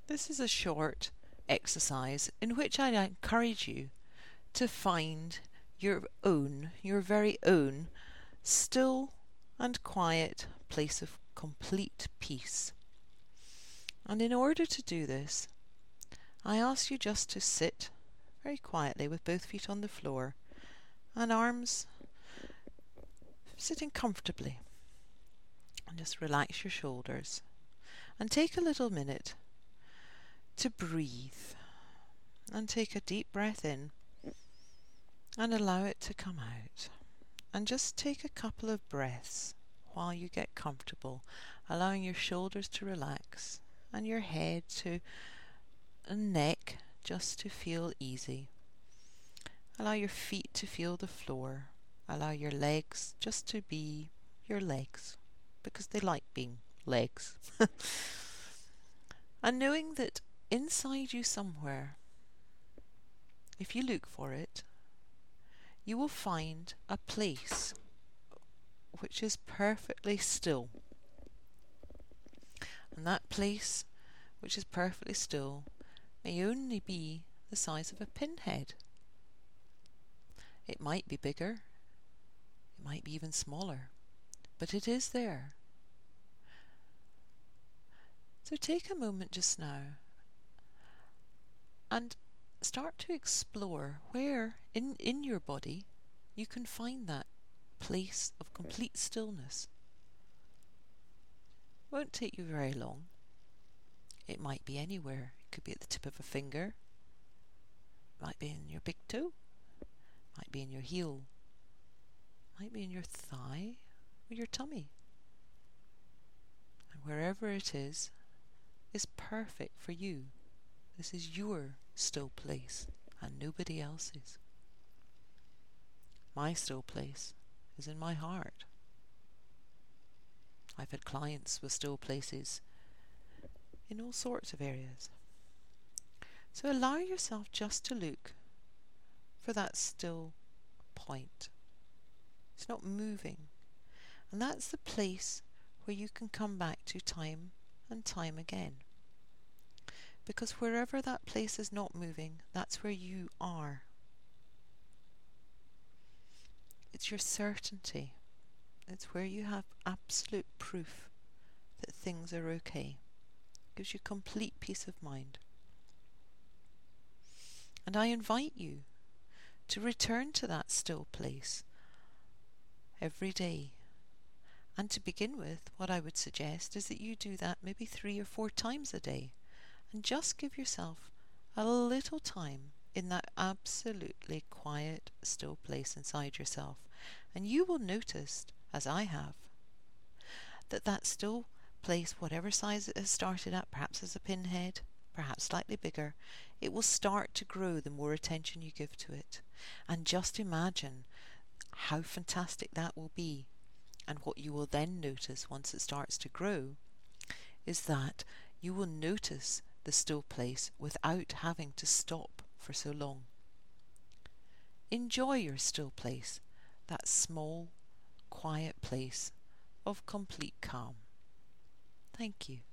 This is a short exercise in which I encourage you to find your very own, still and quiet place of complete peace. And in order to do this, I ask you just to sit very quietly with both feet on the floor and arms sitting comfortably. And just relax your shoulders and take a little minute to breathe and take a deep breath in and allow it to come out. And just take a couple of breaths while you get comfortable, allowing your shoulders to relax and your head and neck just to feel easy. Allow your feet to feel the floor. Allow your legs just to be your legs, because they like being legs. And knowing that inside you somewhere, if you look for it, you will find a place which is perfectly still. And that place which is perfectly still may only be the size of a pinhead. It might be bigger, it might be even smaller, but it is there. So take a moment just now and start to explore where in your body you can find that place of complete stillness. It won't take you very long. It might be anywhere. It could be at the tip of a finger. It might be in your big toe. It might be in your heel. It might be in your thigh or your tummy. And wherever it is perfect for you. This is your still place and nobody else's. My still place is in my heart. I've had clients with still places in all sorts of areas. So allow yourself just to look for that still point. It's not moving. And that's the place where you can come back to time and time again. Because wherever that place is not moving, that's where you are. It's your certainty. It's where you have absolute proof that things are okay. It gives you complete peace of mind. And I invite you to return to that still place every day. And to begin with, what I would suggest is that you do that maybe 3 or 4 times a day. And just give yourself a little time in that absolutely quiet, still place inside yourself. And you will notice, as I have, that that still place, whatever size it has started at, perhaps as a pinhead, perhaps slightly bigger, it will start to grow the more attention you give to it. And just imagine how fantastic that will be. And what you will then notice once it starts to grow is that you will notice the still place without having to stop for so long. Enjoy your still place, that small, quiet place of complete calm. Thank you.